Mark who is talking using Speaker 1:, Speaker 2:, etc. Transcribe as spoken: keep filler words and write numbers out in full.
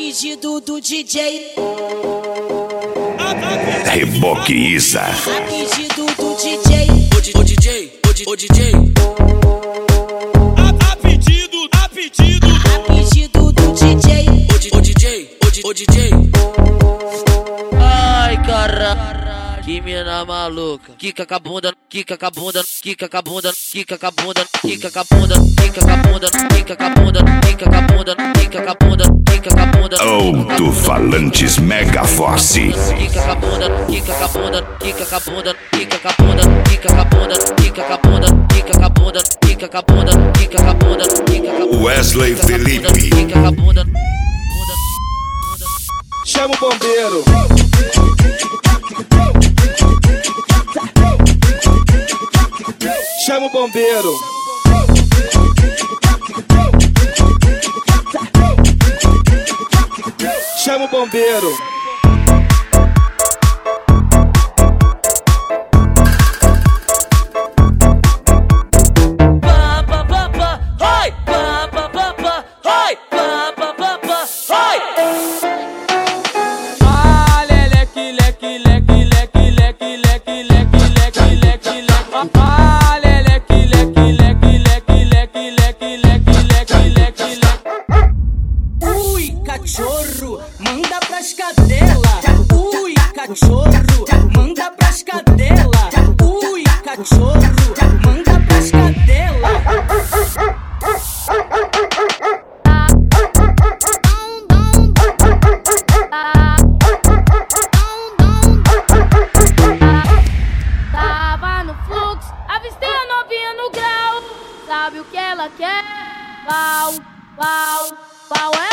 Speaker 1: pedido do D J.
Speaker 2: Reboque Isa.
Speaker 1: A pedido do D J.
Speaker 3: O D J, o D J. A pedido, a pedido.
Speaker 1: A pedido do D J.
Speaker 3: O D J, o D J.
Speaker 4: Ai, caralho. Que mina maluca, quica com a bunda, quica com a bunda, quica com a bunda, quica com a bunda, quica com a bunda, quica com a bunda, quica com a bunda, quica com a bunda, quica com a bunda, quica com a bunda.
Speaker 2: Alto-falantes Mega Force.
Speaker 4: Quica com a bunda, quica com a bunda, quica com a bunda, quica com a bunda, quica com a bunda, quica com a bunda, quica com a bunda, quica com a bunda, quica com a bunda, quica com a bunda.
Speaker 2: Wesley Felipe.
Speaker 4: Quica com a bunda.
Speaker 5: Chama o bombeiro. Chama o bombeiro. Chama o bombeiro.
Speaker 1: Cachorro, manda pras cadela. Ui, cachorro, manda pras cadela. Ui, cachorro, manda pras cadela.
Speaker 6: Tava no fluxo, avistei a novinha no grau. Sabe o que ela quer? Pau, pau, pau é